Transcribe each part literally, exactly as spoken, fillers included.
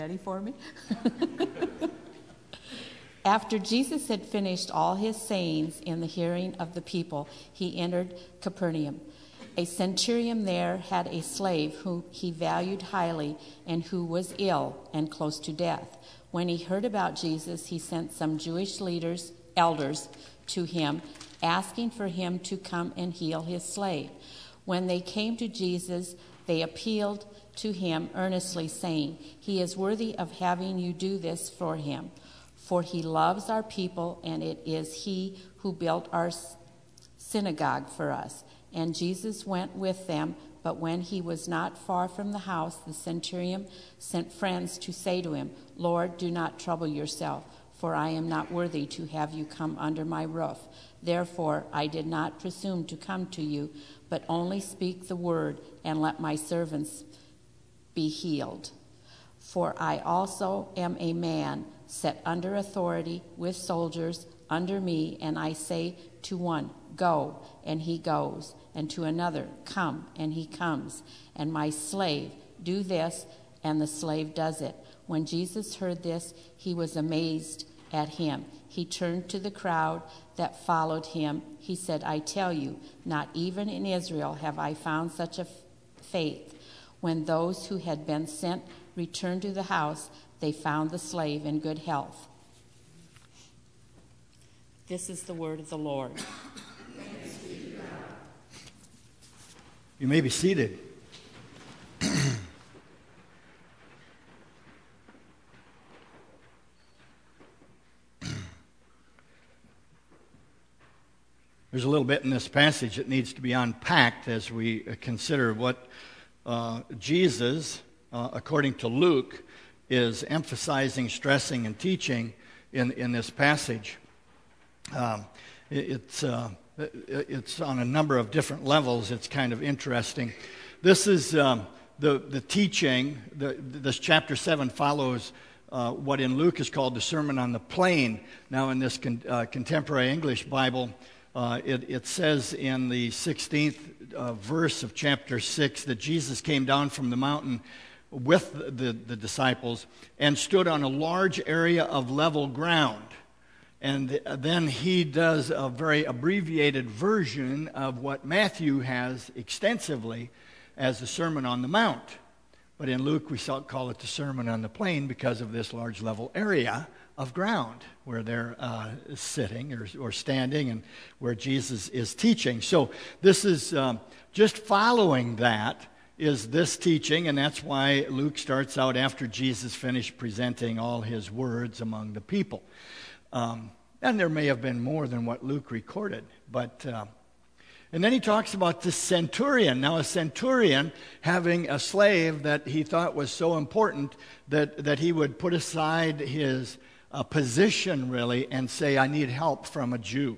Ready for me? After Jesus had finished all his sayings in the hearing of the people, he entered Capernaum. A centurion there had a slave whom he valued highly and who was ill and close to death. When he heard about Jesus, he sent some Jewish leaders, elders, to him, asking for him to come and heal his slave. When they came to Jesus, they appealed to him earnestly, saying, "He is worthy of having you do this for him, for he loves our people, and it is he who built our synagogue for us." And Jesus went with them, but when he was not far from the house, the centurion sent friends to say to him, "Lord, do not trouble yourself, for I am not worthy to have you come under my roof. Therefore I did not presume to come to you, but only speak the word, and let my servants be healed. For I also am a man set under authority with soldiers under me, and I say to one, 'Go,' and he goes, and to another, 'Come,' and he comes, and my slave, 'Do this,' and the slave does it." When Jesus heard this, he was amazed at him. He turned to the crowd that followed him. He said, "I tell you, not even in Israel have I found such a f- faith." When those who had been sent returned to the house, they found the slave in good health. This is the word of the Lord. You may be seated. There's a little bit in this passage that needs to be unpacked as we consider what uh, Jesus, uh, according to Luke, is emphasizing, stressing, and teaching in, in this passage. Um, it, it's, uh, it's on a number of different levels. It's kind of interesting. This is um, the, the teaching. The, this chapter seven follows uh, what in Luke is called the Sermon on the Plain. Now in this con, uh, contemporary English Bible, Uh, it, it says in the sixteenth uh, verse of chapter six that Jesus came down from the mountain with the, the, the disciples and stood on a large area of level ground. And then he does a very abbreviated version of what Matthew has extensively as the Sermon on the Mount. But in Luke we call it the Sermon on the Plain because of this large level area of ground where they're uh, sitting or, or standing and where Jesus is teaching. So this is um, just following that is this teaching, and that's why Luke starts out after Jesus finished presenting all his words among the people. Um, and there may have been more than what Luke recorded, but uh, and then he talks about the centurion. Now a centurion having a slave that he thought was so important that, that he would put aside his a position really and say, "I need help from a Jew,"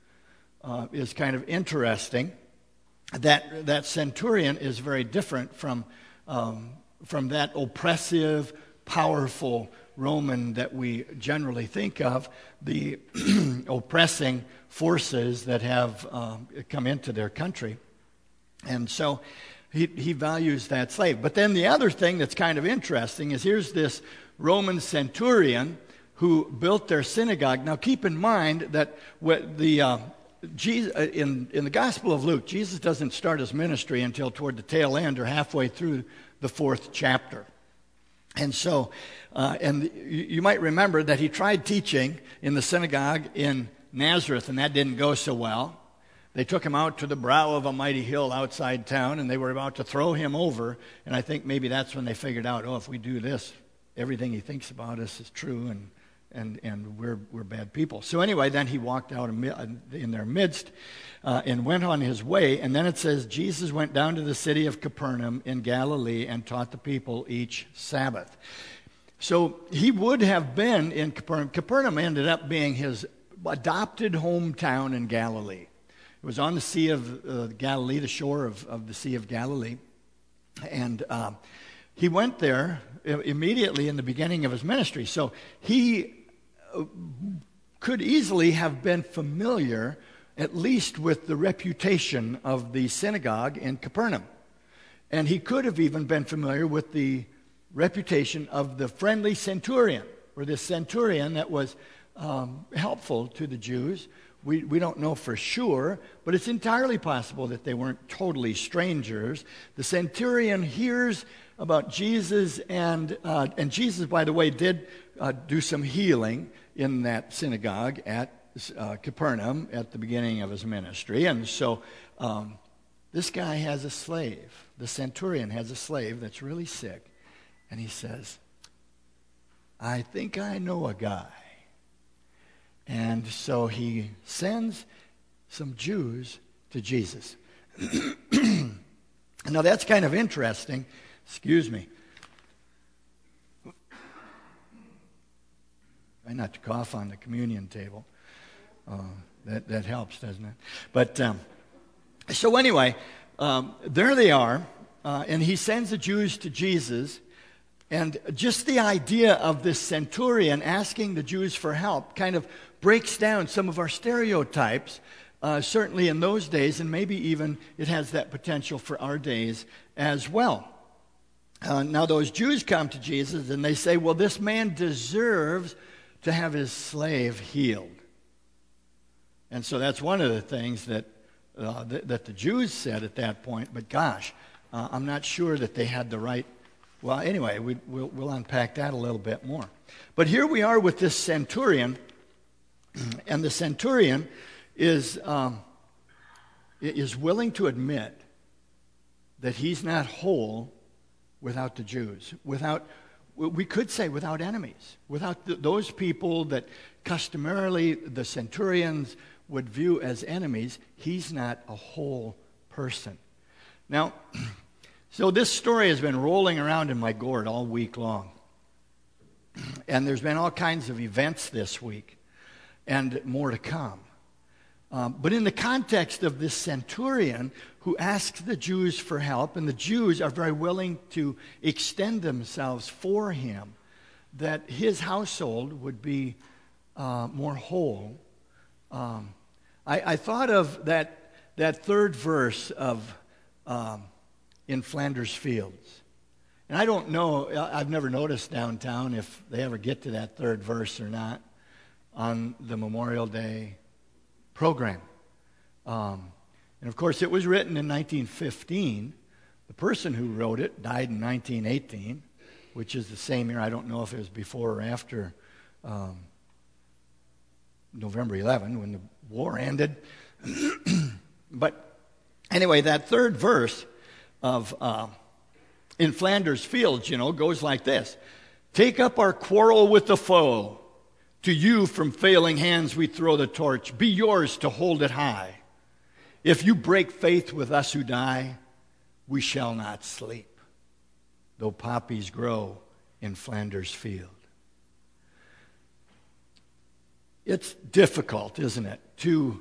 uh, is kind of interesting. That that centurion is very different from um, from that oppressive, powerful Roman that we generally think of, the oppressing forces that have uh, come into their country. And so he, he values that slave. But then the other thing that's kind of interesting is here's this Roman centurion who built their synagogue. Now keep in mind that what the uh, Jesus, in, in the Gospel of Luke, Jesus doesn't start his ministry until toward the tail end or halfway through the fourth chapter. And so, uh, and you, you might remember that he tried teaching in the synagogue in Nazareth, and that didn't go so well. They took him out to the brow of a mighty hill outside town, and they were about to throw him over. And I think maybe that's when they figured out, oh, if we do this, everything he thinks about us is true, and and and we're we're bad people. So anyway, then he walked out in their midst uh, and went on his way. And then it says, Jesus went down to the city of Capernaum in Galilee and taught the people each Sabbath. So he would have been in Capernaum. Capernaum ended up being his adopted hometown in Galilee. It was on the Sea of uh, Galilee, the shore of, of the Sea of Galilee. And uh, he went there immediately in the beginning of his ministry. So he could easily have been familiar, at least with the reputation of the synagogue in Capernaum. And he could have even been familiar with the reputation of the friendly centurion, or this centurion that was um, helpful to the Jews. We, we don't know for sure, but it's entirely possible that they weren't totally strangers. The centurion hears about Jesus, and uh, and Jesus, by the way, did uh, do some healing in that synagogue at uh, Capernaum at the beginning of his ministry. And so um, this guy has a slave. The centurion has a slave that's really sick. And he says, I think I know a guy. And so he sends some Jews to Jesus. Now that's kind of interesting. Excuse me. Try not to cough on the communion table. Uh, that, that helps, doesn't it? But um, so anyway, um, there they are. Uh, and he sends the Jews to Jesus. And just the idea of this centurion asking the Jews for help kind of breaks down some of our stereotypes, uh, certainly in those days, and maybe even it has that potential for our days as well. Uh, now those Jews come to Jesus and they say, well, this man deserves to have his slave healed. And so that's one of the things that, uh, th- that the Jews said at that point, but gosh, uh, I'm not sure that they had the right. Well, anyway, we, we'll, we'll unpack that a little bit more. But here we are with this centurion, and the centurion is um, is willing to admit that he's not whole without the Jews, without, we could say without enemies, without th- those people that customarily the centurions would view as enemies. He's not a whole person. Now, so this story has been rolling around in my gourd all week long. And there's been all kinds of events this week, and more to come. Um, but in the context of this centurion who asks the Jews for help, and the Jews are very willing to extend themselves for him, that his household would be uh, more whole. Um, I, I thought of that, that third verse of um, in Flanders Fields. And I don't know, I've never noticed downtown if they ever get to that third verse or not on the Memorial Day program. Um, and of course, it was written in nineteen fifteen. The person who wrote it died in nineteen eighteen, which is the same year. I don't know if it was before or after um, November eleventh, when the war ended. But anyway, that third verse of uh, in Flanders Fields, you know, goes like this. Take up our quarrel with the foe. To you from failing hands we throw the torch. Be yours to hold it high. If you break faith with us who die, we shall not sleep, though poppies grow in Flanders Field. It's difficult, isn't it, to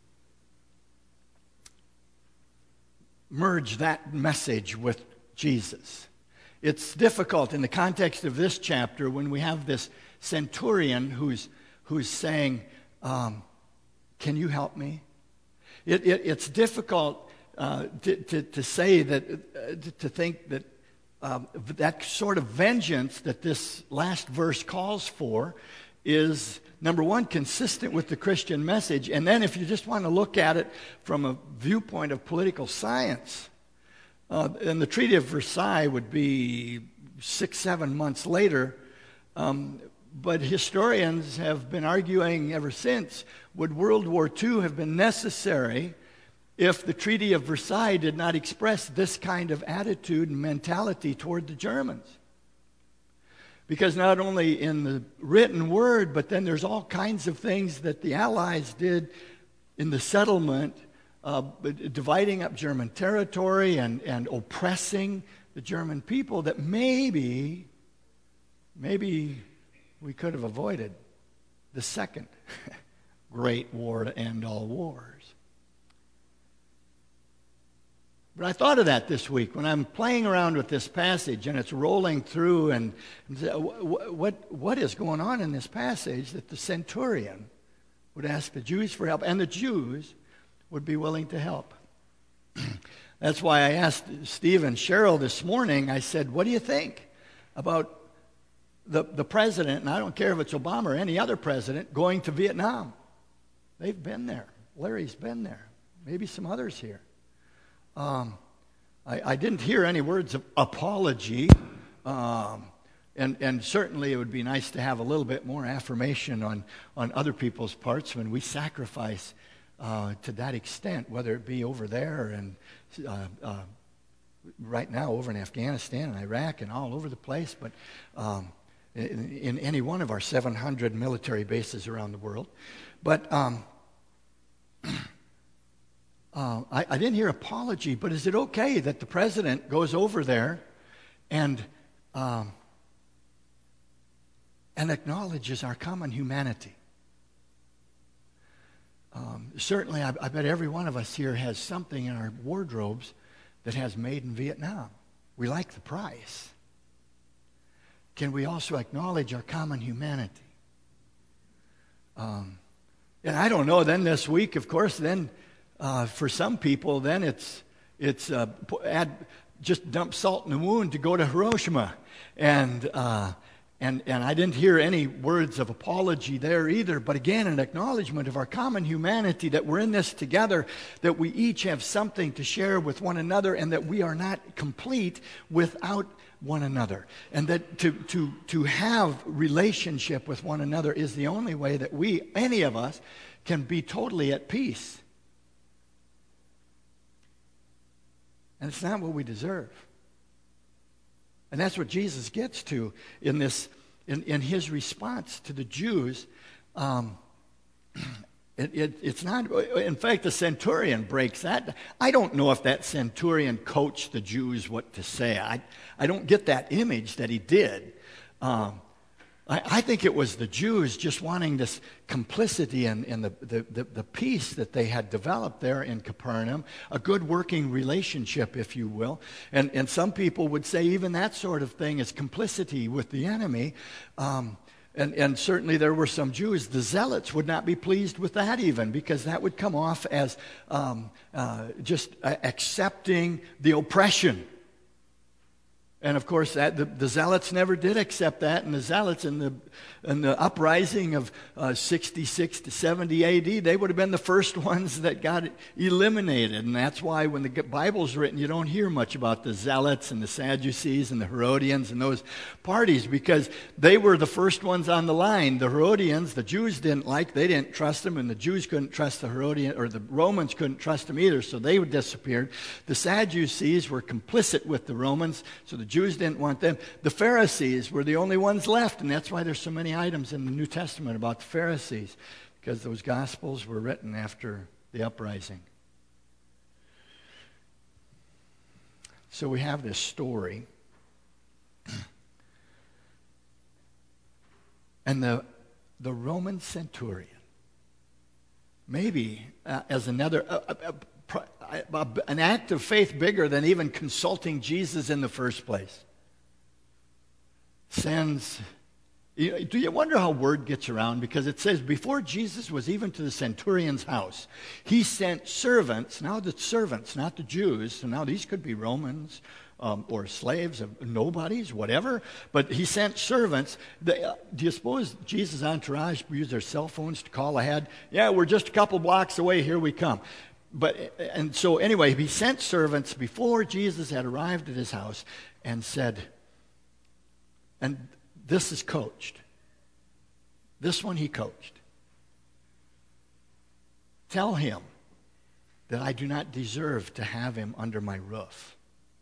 merge that message with Jesus. It's difficult in the context of this chapter when we have this centurion who's who's saying, um, can you help me? It, it, it's difficult uh, to, to, to say that, uh, to think that um, that sort of vengeance that this last verse calls for is, number one, consistent with the Christian message. And then if you just want to look at it from a viewpoint of political science, uh, and the Treaty of Versailles would be six, seven months later, um, but historians have been arguing ever since, would World War Two have been necessary if the Treaty of Versailles did not express this kind of attitude and mentality toward the Germans? Because not only in the written word, but then there's all kinds of things that the Allies did in the settlement, uh, dividing up German territory and, and oppressing the German people, that maybe, maybe we could have avoided the second great war to end all wars. But I thought of that this week when I'm playing around with this passage and it's rolling through, and, and what, what, what is going on in this passage that the centurion would ask the Jews for help, and the Jews would be willing to help. That's why I asked Steve and Cheryl this morning, I said, what do you think? about the, the president, and I don't care if it's Obama or any other president, going to Vietnam. They've been there. Larry's been there. Maybe some others here. Um, I, I didn't hear any words of apology. Um, and, and certainly it would be nice to have a little bit more affirmation on, on other people's parts when we sacrifice uh, to that extent, whether it be over there and uh, uh, right now over in Afghanistan and Iraq and all over the place, but um, in, in any one of our seven hundred military bases around the world. But um, uh, I, I didn't hear apology, but is it okay that the president goes over there and um, and acknowledges our common humanity? Um, certainly, I, I bet every one of us here has something in our wardrobes that has made in Vietnam. We like the price. Can we also acknowledge our common humanity? Um, and I don't know, then this week, of course, then uh, for some people, then it's, it's uh, add, just dump salt in the wound to go to Hiroshima. And, uh, and, and I didn't hear any words of apology there either, but again, an acknowledgement of our common humanity, that we're in this together, that we each have something to share with one another, and that we are not complete without one another. And that to, to, to have relationship with one another is the only way that we, any of us, can be totally at peace. And it's not what we deserve. And that's what Jesus gets to in this, in, in his response to the Jews. Um, it, it, it's not, in fact, the centurion breaks that. I don't know if that centurion coached the Jews what to say. I, I don't get that image that he did. Um, I, I think it was the Jews just wanting this complicity and, and the, the, the, the peace that they had developed there in Capernaum, a good working relationship, if you will. And, and some people would say even that sort of thing is complicity with the enemy. Um, and, and certainly there were some Jews, the zealots, would not be pleased with that even, because that would come off as um, uh, just uh, accepting the oppression. And of course, that, the, the Zealots never did accept that, and the Zealots in the in the uprising of uh, sixty-six to seventy A D, they would have been the first ones that got eliminated. And that's why when the Bible's written, you don't hear much about the Zealots and the Sadducees and the Herodians and those parties, because they were the first ones on the line. The Herodians, the Jews didn't like, they didn't trust them, and the Jews couldn't trust the Herodians, or the Romans couldn't trust them either, so they disappeared. The Sadducees were complicit with the Romans, so the Jews didn't want them. The Pharisees were the only ones left, and that's why there's so many items in the New Testament about the Pharisees, because those Gospels were written after the uprising. So we have this story. And the, the Roman centurion, maybe uh, as another... Uh, uh, uh, an act of faith bigger than even consulting Jesus in the first place, sends... Do you wonder how word gets around? Because it says before Jesus was even to the centurion's house, he sent servants. Now the servants, not the Jews. So now these could be Romans um, or slaves, of nobodies, whatever. But he sent servants. They, uh, do you suppose Jesus' entourage used their cell phones to call ahead? Yeah, we're just a couple blocks away. Here we come. But and so anyway, he sent servants before Jesus had arrived at his house and said, and this is coached. This one he coached. Tell him that I do not deserve to have him under my roof.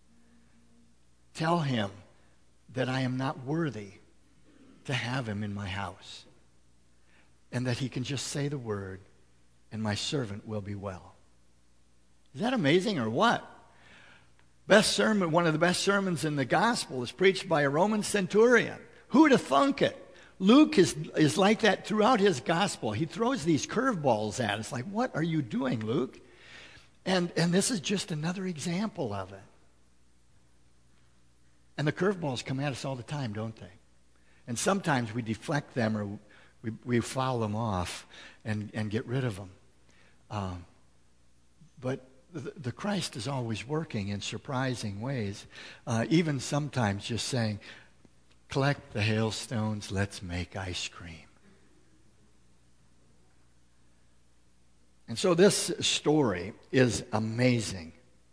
Tell him that I am not worthy to have him in my house. And that he can just say the word and my servant will be well. Is that amazing or what? Best sermon, one of the best sermons in the gospel is preached by a Roman centurion. Who'd have thunk it? Luke is, is like that throughout his gospel. He throws these curveballs at us like, what are you doing, Luke? And, and this is just another example of it. And the curveballs come at us all the time, don't they? And sometimes we deflect them or we, we foul them off and, and get rid of them. Um, but the, the Christ is always working in surprising ways, uh, even sometimes just saying, collect the hailstones, let's make ice cream. And so this story is amazing.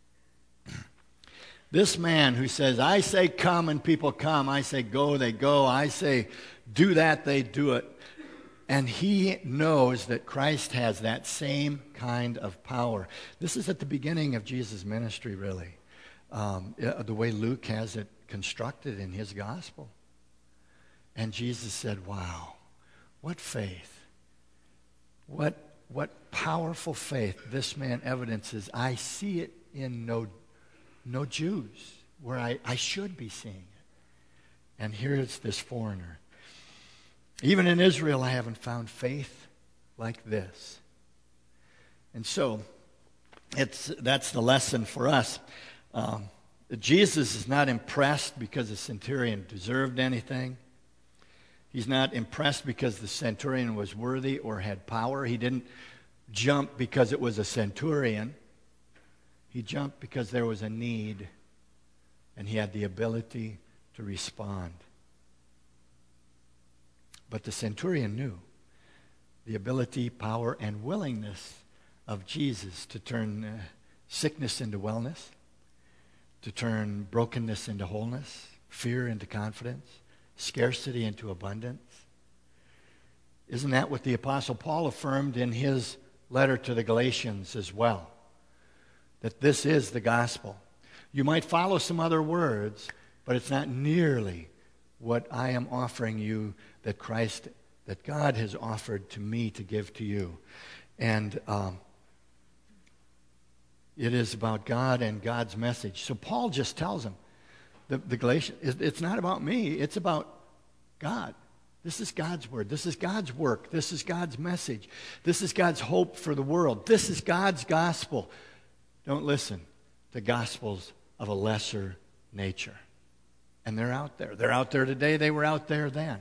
This man who says, I say come and people come, I say go, they go, I say do that, they do it. And he knows that Christ has that same kind of power. This is at the beginning of Jesus' ministry, really. Um, the way Luke has it constructed in his gospel. And Jesus said, wow, what faith. What, what powerful faith this man evidences. I see it in no, no Jews, where I, I should be seeing it. And here's this foreigner. Even in Israel, I haven't found faith like this. And so, it's that's the lesson for us. Um, Jesus is not impressed because the centurion deserved anything. He's not impressed because the centurion was worthy or had power. He didn't jump because it was a centurion. He jumped because there was a need, and he had the ability to respond. But the centurion knew the ability, power, and willingness of Jesus to turn uh, sickness into wellness, to turn brokenness into wholeness, fear into confidence, scarcity into abundance. Isn't that what the Apostle Paul affirmed in his letter to the Galatians as well? That this is the gospel. You might follow some other words, but it's not nearly what I am offering you that Christ, that God has offered to me to give to you. And um, it is about God and God's message. So Paul just tells them, the, the Galatians, it's not about me, it's about God. This is God's word. This is God's work. This is God's message. This is God's hope for the world. This is God's gospel. Don't listen to gospels of a lesser nature. And they're out there. They're out there today. They were out there then.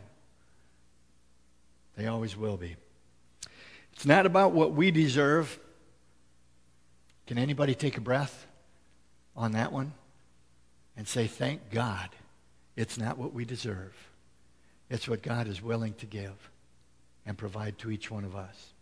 They always will be. It's not about what we deserve. Can anybody take a breath on that one and say, thank God it's not what we deserve. It's what God is willing to give and provide to each one of us.